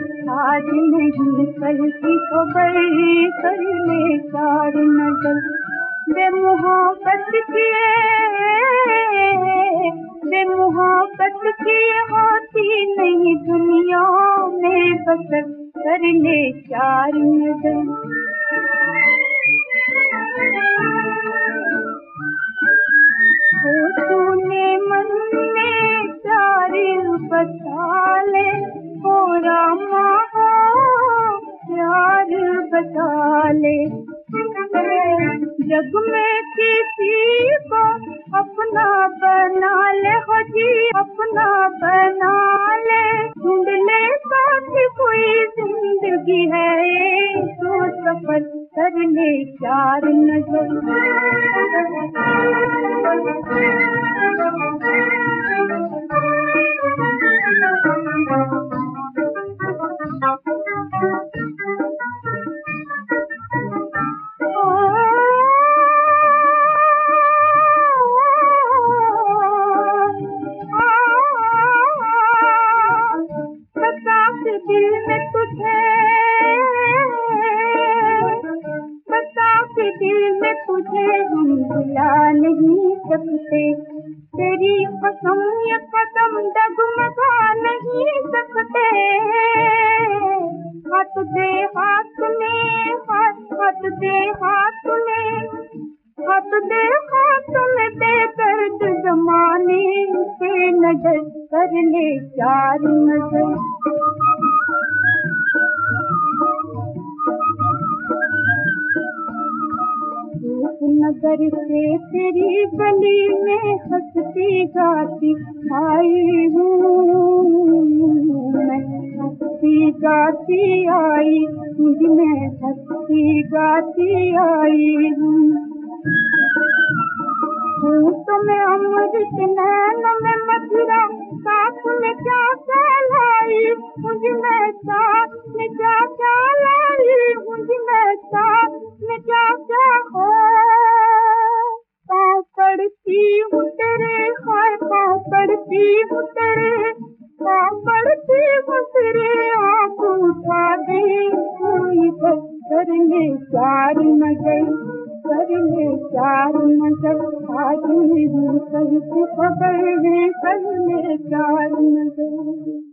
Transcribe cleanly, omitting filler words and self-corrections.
आज नहीं कल की खबर कर ले चार नजर। बेमुहाबत किए होती नहीं दुनिया में बसर कर ले चार नजर। हो तूने मन में चार बसा ले, हो रामा हो प्यार बता ले। जग में किसी को अपना बना ले, हो जी अपना बना ले। ढूंढ ले साथी कोई जिंदगी है तो सफर कर ले चार नजर। दिल में तुझे हम भुला नहीं सकते, तेरी कसम ये कदम डगमगा नहीं सकते। हाथ दे हाथ में हाथ दे हाथ में हाथ दे हाथ में बेदर्द जमाने से नजर कर ले चार नजर। नगर से तेरी गली में हंसती गाती आई हूँ मैं, हंसती गाती आई मुझ में हंसती गाती आई हूँ। तो मैं अमृत नैन में मथुरा साथ में क्या लाई, मुझ में साथ में क्या लाई, मुझ में साथ में क्या हो। पाँव पड़ती हूँ तेरे, हाय पाँव पड़ती हूँ तेरे, पाँव पड़ती हूँ तेरे। आँख उठा दे कोई बस कर ले चार नजर, कर ले चार नजर। आज नहीं कल की खबर कर ले चार नजर।